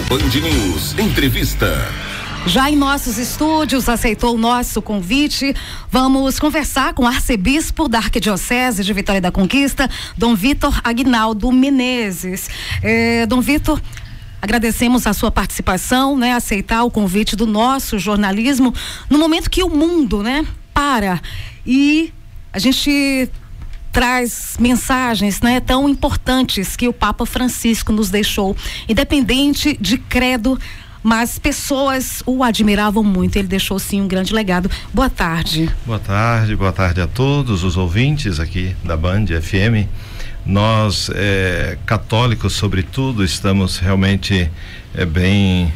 Band News Entrevista. Já em nossos estúdios, aceitou o nosso convite. Vamos conversar com o arcebispo da Arquidiocese de Vitória da Conquista, Dom Vitor Aguinaldo Menezes. Dom Vitor, agradecemos a sua participação, aceitar o convite do nosso jornalismo no momento que o mundo, para e a gente traz mensagens, tão importantes que o Papa Francisco nos deixou, independente de credo, mas pessoas o admiravam muito. Ele deixou sim um grande legado. Boa tarde. Boa tarde a todos os ouvintes aqui da Band FM. Nós, católicos sobretudo, estamos realmente bem,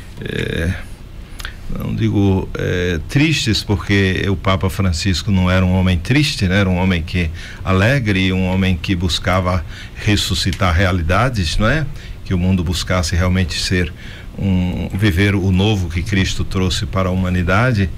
não digo tristes, porque o Papa Francisco não era um homem triste, era um homem alegre, um homem que buscava ressuscitar realidades, que o mundo buscasse realmente viver o novo que Cristo trouxe para a humanidade,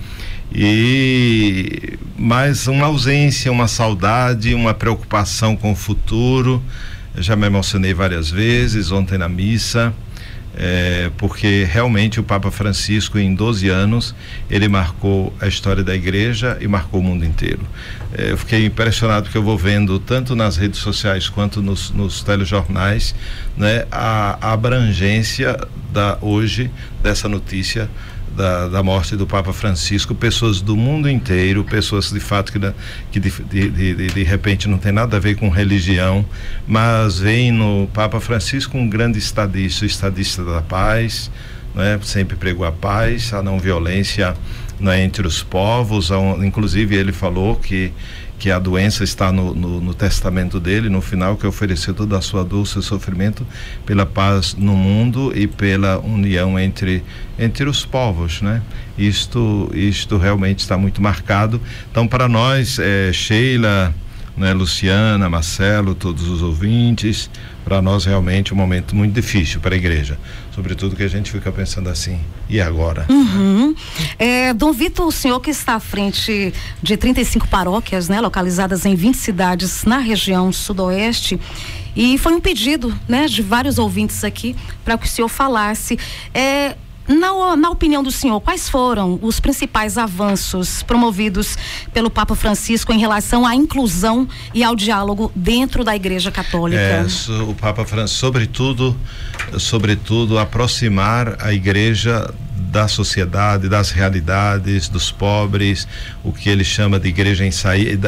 mas uma ausência, uma saudade, uma preocupação com o futuro. Eu já me emocionei várias vezes ontem na missa, porque realmente o Papa Francisco, em 12 anos, ele marcou a história da igreja e marcou o mundo inteiro. Eu fiquei impressionado, que eu vou vendo tanto nas redes sociais quanto nos telejornais, a abrangência hoje dessa notícia da morte do Papa Francisco. Pessoas do mundo inteiro, pessoas de fato que de repente não tem nada a ver com religião, mas veem no Papa Francisco um grande estadista da paz, sempre pregou a paz, a não violência entre os povos. Inclusive ele falou que a doença está no testamento dele, no final, que ofereceu toda a sua dor, seu sofrimento pela paz no mundo e pela união entre os povos, Isto realmente está muito marcado. Então, para nós, Sheila, Luciana, Marcelo, todos os ouvintes, para nós realmente um momento muito difícil para a igreja, sobretudo que a gente fica pensando assim, e agora? Dom Vitor, o senhor que está à frente de 35 paróquias, localizadas em 20 cidades na região sudoeste, e foi um pedido, de vários ouvintes aqui para que o senhor falasse, na opinião do senhor, quais foram os principais avanços promovidos pelo Papa Francisco em relação à inclusão e ao diálogo dentro da Igreja Católica? O Papa Francisco, sobretudo aproximar a Igreja da sociedade, das realidades, dos pobres, o que ele chama de igreja em saída.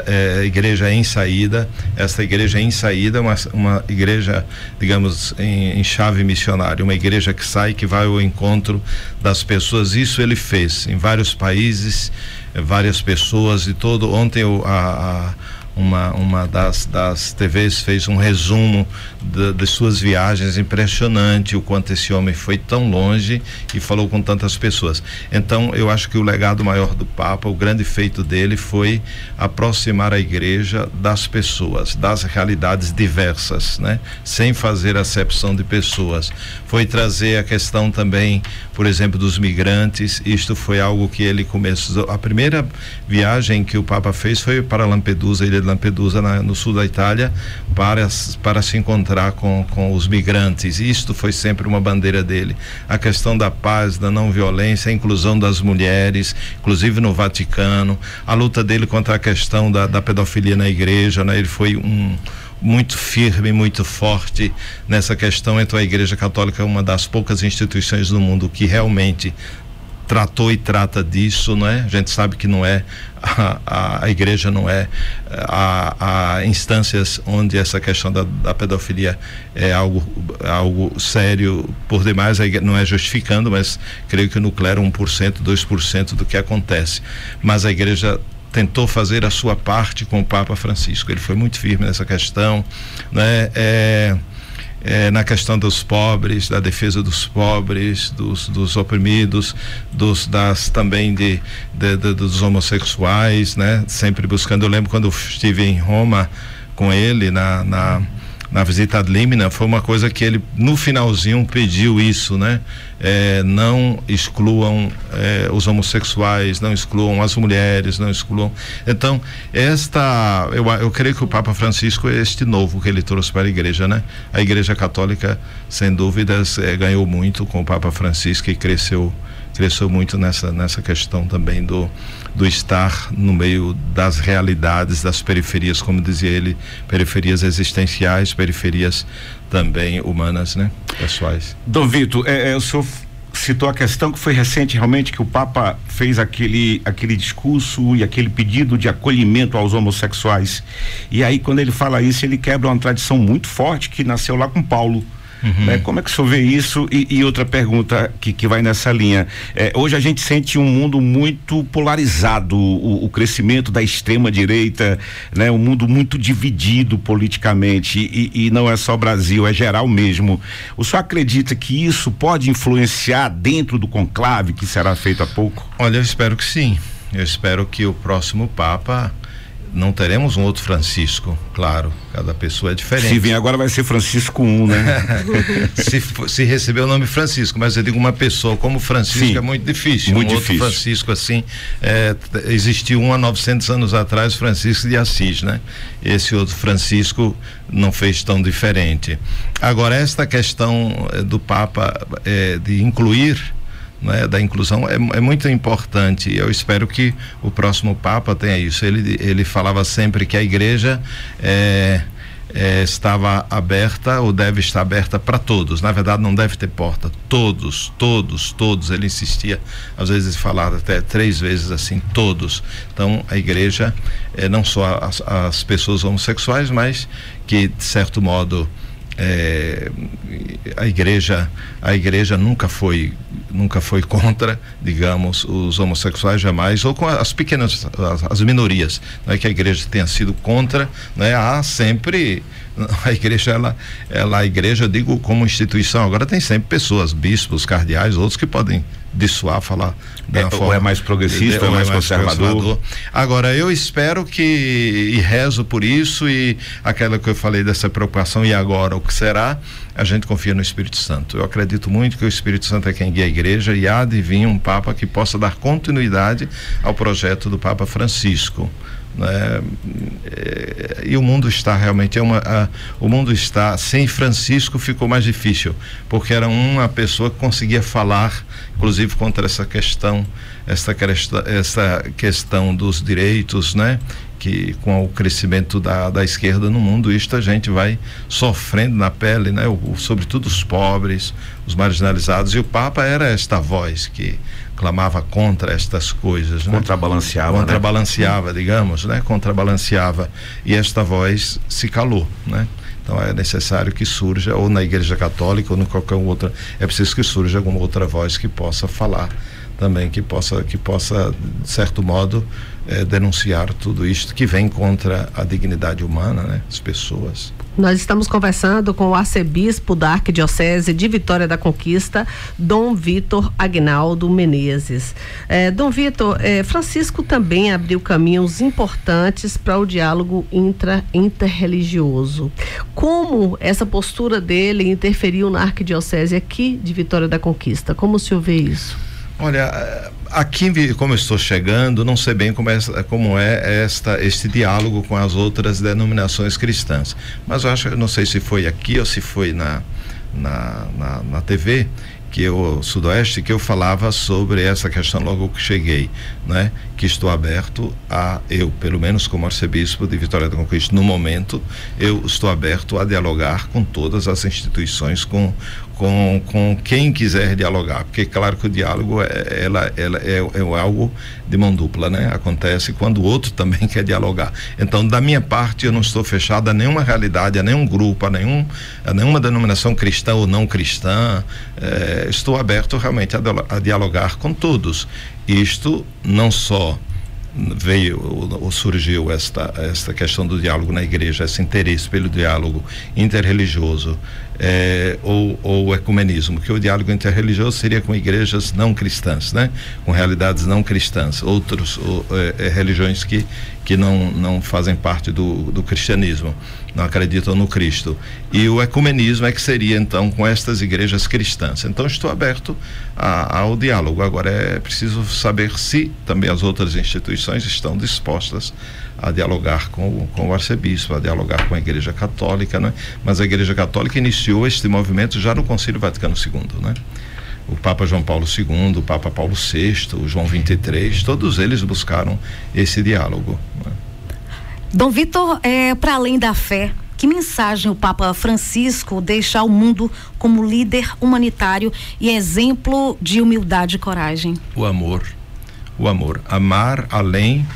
Esta igreja em saída é uma igreja, digamos, em chave missionária, uma igreja que sai, que vai ao encontro das pessoas. Isso ele fez em vários países, várias pessoas e todo. Ontem uma das TVs fez um resumo de suas viagens, impressionante o quanto esse homem foi tão longe e falou com tantas pessoas. Então eu acho que o legado maior do Papa, o grande feito dele, foi aproximar a igreja das pessoas, das realidades diversas, sem fazer acepção de pessoas. Foi trazer a questão também, por exemplo, dos migrantes. Isto foi algo que ele começou. A primeira viagem que o Papa fez foi para Lampedusa, ilha de Lampedusa, no sul da Itália, para se encontrar com os migrantes. Isto foi sempre uma bandeira dele. A questão da paz, da não violência, a inclusão das mulheres, inclusive no Vaticano, a luta dele contra a questão da pedofilia na igreja, Ele foi muito firme, muito forte nessa questão. Então a Igreja Católica é uma das poucas instituições do mundo que realmente tratou e trata disso, A gente sabe que não é a igreja, não é há instâncias onde essa questão da pedofilia é algo sério por demais. Não é justificando, mas creio que no clero 1%, 2% do que acontece, mas a igreja tentou fazer a sua parte com o Papa Francisco. Ele foi muito firme nessa questão, na questão dos pobres, da defesa dos pobres, dos oprimidos, também dos homossexuais, sempre buscando. Eu lembro quando eu estive em Roma com ele na visita ad limina, foi uma coisa que ele no finalzinho pediu isso, né? Não excluam os homossexuais, não excluam as mulheres, não excluam. Então, eu creio que o Papa Francisco é este novo que ele trouxe para a igreja, né? A Igreja Católica, sem dúvidas, ganhou muito com o Papa Francisco e cresceu muito nessa questão também do estar no meio das realidades, das periferias, como dizia ele, periferias existenciais, periferias também humanas, né? Pessoais. Dom Vitor, o senhor citou a questão que foi recente realmente, que o Papa fez aquele discurso e aquele pedido de acolhimento aos homossexuais, e aí quando ele fala isso, ele quebra uma tradição muito forte que nasceu lá com Paulo. Né? Como é que o senhor vê isso? E outra pergunta que vai nessa linha, hoje a gente sente um mundo muito polarizado, o crescimento da extrema direita, né? Um mundo muito dividido politicamente, e não é só Brasil, é geral mesmo. O senhor acredita que isso pode influenciar dentro do conclave que será feito há pouco? Olha, eu espero que sim. Eu espero que o próximo Papa, não teremos um outro Francisco, claro, cada pessoa é diferente. Se vir agora vai ser Francisco I, né? se receber o nome Francisco, mas eu digo uma pessoa como Francisco, sim, é muito difícil. Muito difícil. Outro Francisco assim, existiu há 900 anos atrás, Francisco de Assis, né? Esse outro Francisco não fez tão diferente. Agora, esta questão do Papa de incluir, né, da inclusão é muito importante. Eu espero que o próximo Papa tenha isso. Ele falava sempre que a igreja estava aberta, ou deve estar aberta para todos. Na verdade, não deve ter porta. Todos. Ele insistia, às vezes falava até 3 vezes assim, todos. Então, a igreja, não só as pessoas homossexuais, mas que, de certo modo, a igreja nunca foi contra, digamos, os homossexuais, jamais, ou com as pequenas, as minorias. Não é que a igreja tenha sido contra, né? Há sempre, a igreja, a igreja, eu digo, como instituição, agora tem sempre pessoas, bispos, cardeais, outros que podem dissuar, falar ou é mais progressista, ou é mais conservador. Agora, eu espero e rezo por isso, e aquela que eu falei dessa preocupação, e agora o que será, a gente confia no Espírito Santo. Eu acredito muito que o Espírito Santo é quem guia a igreja, e há de vir um Papa que possa dar continuidade ao projeto do Papa Francisco. Né? E o mundo está realmente o mundo está sem Francisco, ficou mais difícil, porque era uma pessoa que conseguia falar, inclusive, contra essa questão dos direitos, né? Que com o crescimento da esquerda no mundo, isto a gente vai sofrendo na pele, né? Sobretudo os pobres, os marginalizados, e o Papa era esta voz que clamava contra estas coisas, né? Contrabalanceava, né? Digamos, né? Contrabalanceava, e esta voz se calou, né? Então é necessário que surja, ou na Igreja Católica ou em qualquer outra, é preciso que surja alguma outra voz que possa falar também, que possa de certo modo denunciar tudo isto que vem contra a dignidade humana, né? As pessoas. Nós estamos conversando com o arcebispo da Arquidiocese de Vitória da Conquista, Dom Vitor Aguinaldo Menezes. Dom Vitor, Francisco também abriu caminhos importantes para o diálogo interreligioso. Como essa postura dele interferiu na Arquidiocese aqui de Vitória da Conquista? Como o senhor vê isso? Olha, aqui, como eu estou chegando, não sei bem como é este diálogo com as outras denominações cristãs, mas eu acho, não sei se foi aqui ou se foi na TV, Sudoeste, que eu falava sobre essa questão logo que cheguei, né? Que estou aberto eu, pelo menos como arcebispo de Vitória da Conquista, no momento, eu estou aberto a dialogar com todas as instituições, com quem quiser dialogar, porque claro que o diálogo é algo de mão dupla, né? Acontece quando o outro também quer dialogar. Então, da minha parte, eu não estou fechado a nenhuma realidade, a nenhum grupo, a nenhuma denominação cristã ou não cristã. Estou aberto realmente a dialogar com todos. Isto não só surgiu esta questão do diálogo na igreja, esse interesse pelo diálogo interreligioso ou ecumenismo, que o diálogo interreligioso seria com igrejas não cristãs, né? Com realidades não cristãs, religiões que não fazem parte do cristianismo, não acreditam no Cristo. E o ecumenismo é que seria então com estas igrejas cristãs. Então estou aberto ao diálogo. Agora é preciso saber se também as outras instituições estão dispostas a dialogar com o arcebispo, a dialogar com a Igreja Católica, né? Mas a Igreja Católica iniciou este movimento já no Concílio Vaticano II, né? O Papa João Paulo II, o Papa Paulo VI, o João XXIII, todos eles buscaram esse diálogo, né? Dom Vitor, para além da fé, que mensagem o Papa Francisco deixa ao mundo como líder humanitário e exemplo de humildade e coragem? O amor. Amar além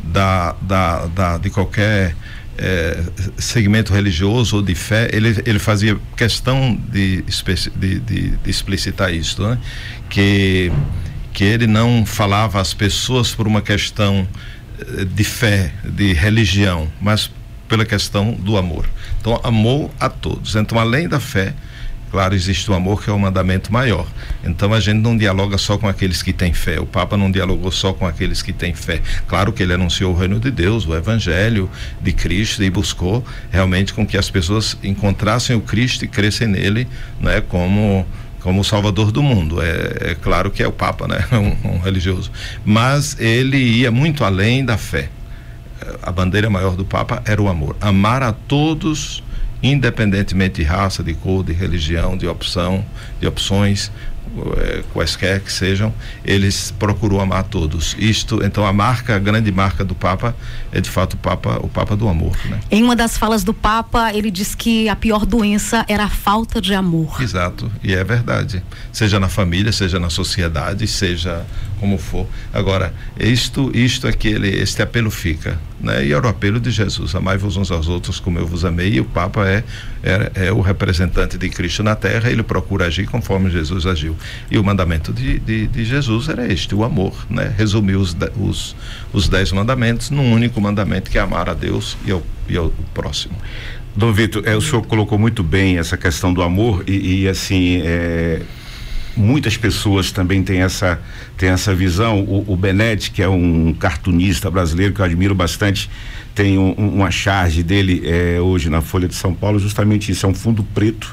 de qualquer segmento religioso ou de fé. Ele fazia questão de explicitar isso, né? Que ele não falava às pessoas por uma questão de fé, de religião, mas pela questão do amor. Então, amou a todos. Então, além da fé, claro, existe o amor, que é o mandamento maior. Então a gente não dialoga só com aqueles que têm fé. O Papa não dialogou só com aqueles que têm fé. Claro que ele anunciou o reino de Deus, o evangelho de Cristo, e buscou realmente com que as pessoas encontrassem o Cristo e crescem nele, né, como o Salvador do mundo. É claro que é o Papa, né, um religioso. Mas ele ia muito além da fé. A bandeira maior do Papa era o amor. Amar a todos, independentemente de raça, de cor, de religião, de opções, quaisquer que sejam, eles procurou amar todos. Então a grande marca do Papa é de fato o Papa do amor, né? Em uma das falas do Papa, ele diz que a pior doença era a falta de amor. Exato, e é verdade, seja na família, seja na sociedade, seja como for. Agora, isto é que este apelo fica, né? E era o apelo de Jesus: amai-vos uns aos outros como eu vos amei. E o Papa é o representante de Cristo na terra. Ele procura agir conforme Jesus agiu, e o mandamento de Jesus era este, o amor, né? Resumiu os 10 mandamentos num único mandamento, que é amar a Deus e ao próximo. Dom Vitor, o senhor colocou muito bem essa questão do amor e assim, muitas pessoas também têm essa visão. O Benetti, que é um cartunista brasileiro que eu admiro bastante, tem uma charge dele hoje na Folha de São Paulo, justamente isso, é um fundo preto,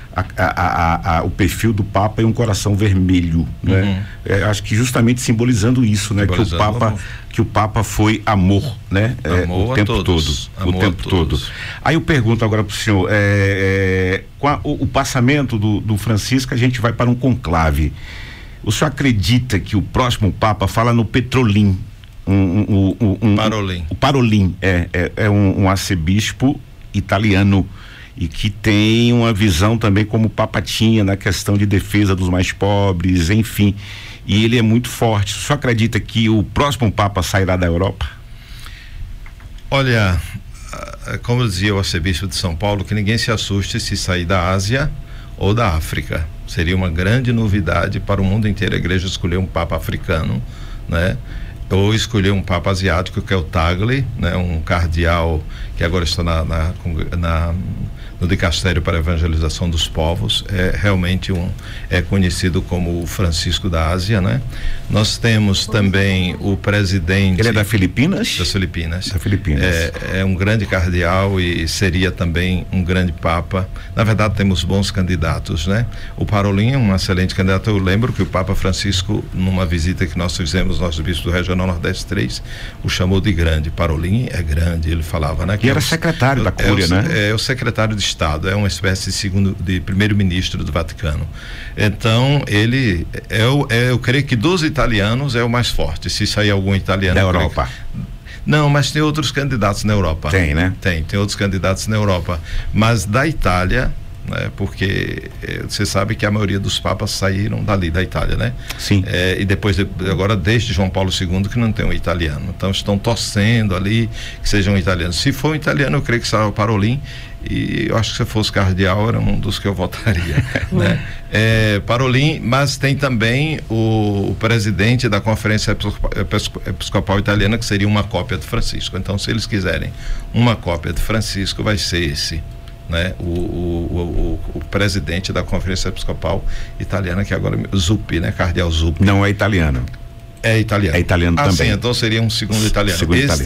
o perfil do Papa e um coração vermelho, né? Acho que justamente simbolizando isso, né? Que o Papa foi amor, né? O tempo todo. Aí eu pergunto agora pro senhor, com o passamento do Francisco, a gente vai para um conclave. O senhor acredita que o próximo Papa fala no Petrolin? Parolin. O Parolin é um arcebispo italiano, e que tem uma visão também como o Papa tinha na questão de defesa dos mais pobres, enfim, e ele é muito forte. O senhor acredita que o próximo Papa sairá da Europa? Olha, como dizia o arcebispo de São Paulo, que ninguém se assuste se sair da Ásia ou da África. Seria uma grande novidade para o mundo inteiro a igreja escolher um Papa africano, né? Ou escolher um Papa asiático, que é o Tagle, né? Um cardeal que agora está no Dicastério para a Evangelização dos Povos, realmente conhecido como o Francisco da Ásia, né? Nós temos também o presidente... Ele é da Filipinas? Das Filipinas. Da Filipinas. É um grande cardeal e seria também um grande Papa. Na verdade, temos bons candidatos, né? O Parolin é um excelente candidato. Eu lembro que o Papa Francisco, numa visita que nós fizemos, nosso bispo do Regional Nordeste 3, o chamou de grande. Parolin é grande, ele falava, né? Que era secretário da Cúria, né? É o secretário de Estado, é uma espécie de primeiro-ministro do Vaticano. Então, ele eu creio que dos italianos é o mais forte, se sair algum italiano. Da Europa. Não, mas tem outros candidatos na Europa. Tem, né? Tem outros candidatos na Europa. Mas da Itália, né? Porque você sabe que a maioria dos papas saíram dali, da Itália, né? Sim. E depois, agora desde João Paulo II, que não tem um italiano. Então estão torcendo ali que seja um italiano. Se for um italiano, eu creio que será o Parolin, e eu acho que se fosse cardeal era um dos que eu votaria, né? Parolin, mas tem também o presidente da Conferência Episcopal Italiana, que seria uma cópia de Francisco. Então, se eles quiserem uma cópia de Francisco, vai ser esse, né? O presidente da Conferência Episcopal Italiana, que agora Zuppi, né? Cardeal Zuppi. Não é italiano. É italiano. É italiano também. Sim, então seria um segundo italiano.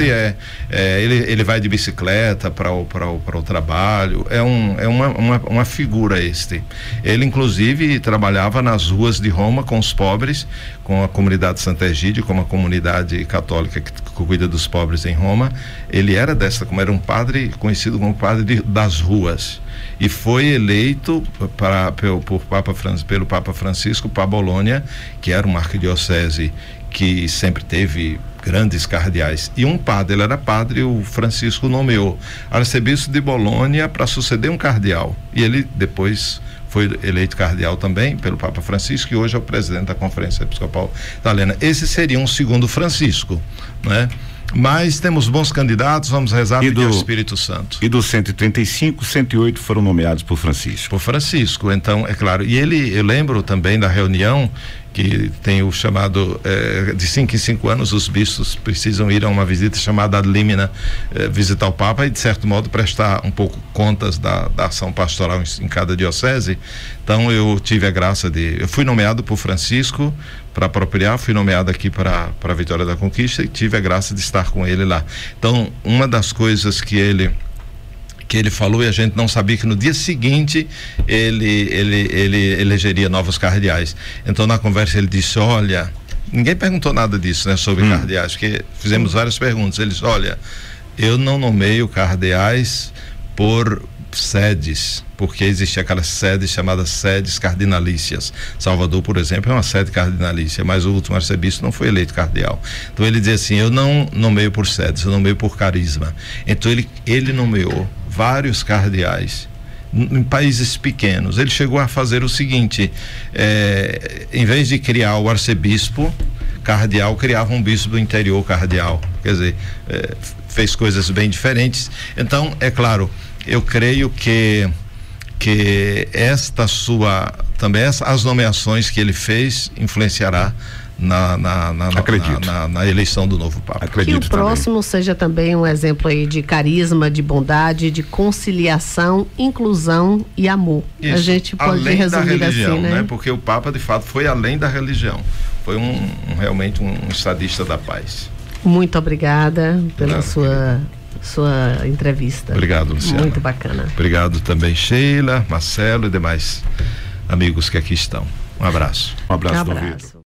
Ele vai de bicicleta para o trabalho. É uma figura este. Ele inclusive trabalhava nas ruas de Roma com os pobres, com a comunidade Santa Egídio, como a comunidade católica que cuida dos pobres em Roma. Ele era como era um padre conhecido como padre das ruas. E foi eleito pelo Papa Francisco para Bolonha, que era uma arquidiocese que sempre teve grandes cardeais, e um padre, ele era padre, o Francisco nomeou arcebispo de Bolonha para suceder um cardeal, e ele depois foi eleito cardeal também pelo Papa Francisco, e hoje é o presidente da Conferência Episcopal Italiana. Esse seria um segundo Francisco, né? Mas temos bons candidatos, vamos rezar e pedir ao Espírito Santo. E dos 135, 108 foram nomeados por Francisco. Por Francisco, então, é claro. E eu lembro também da reunião que tem o chamado, de 5 em 5 anos os bispos precisam ir a uma visita chamada ad limina, visitar o Papa e de certo modo prestar um pouco contas da ação pastoral em cada diocese. Então eu tive a graça eu fui nomeado por Francisco para apropriar, fui nomeado aqui para a Vitória da Conquista e tive a graça de estar com ele lá. Então uma das coisas que ele falou, e a gente não sabia que no dia seguinte ele elegeria novos cardeais. Então na conversa ele disse, olha, ninguém perguntou nada disso, né, sobre cardeais, porque fizemos várias perguntas. Ele disse, olha, eu não nomeio cardeais por sedes, porque existia aquelas sedes chamadas sedes cardinalícias. Salvador, por exemplo, é uma sede cardinalícia, mas o último arcebispo não foi eleito cardeal. Então ele dizia assim, eu não nomeio por sedes, eu nomeio por carisma. Então ele nomeou vários cardeais em países pequenos. Ele chegou a fazer o seguinte, em vez de criar o arcebispo cardeal, criava um bispo do interior cardeal, quer dizer, fez coisas bem diferentes. Então, é claro, eu creio que também as nomeações que ele fez influenciará na eleição do novo Papa. Acredito. Que o próximo seja também um exemplo aí de carisma, de bondade, de conciliação, inclusão e amor. Isso, a gente pode além resumir da religião, assim, né? Porque o Papa de fato foi além da religião, foi realmente um estadista da paz. Muito obrigada pela sua entrevista. Obrigado, Luciana. Muito bacana. Obrigado também, Sheila, Marcelo e demais amigos que aqui estão. Um abraço. Um abraço.